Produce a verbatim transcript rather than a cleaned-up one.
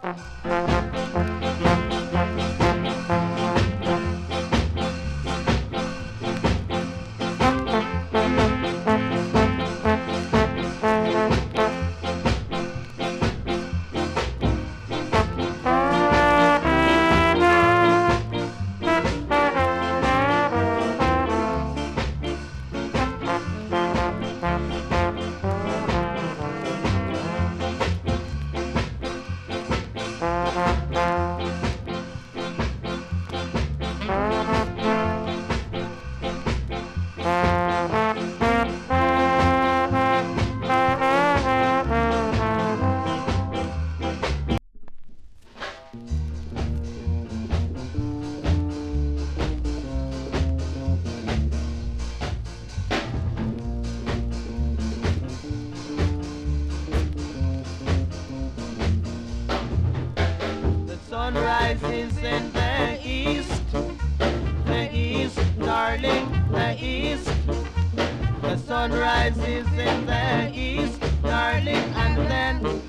Rises in the east, the east, darling, the east. The sun rises in the east, darling, and then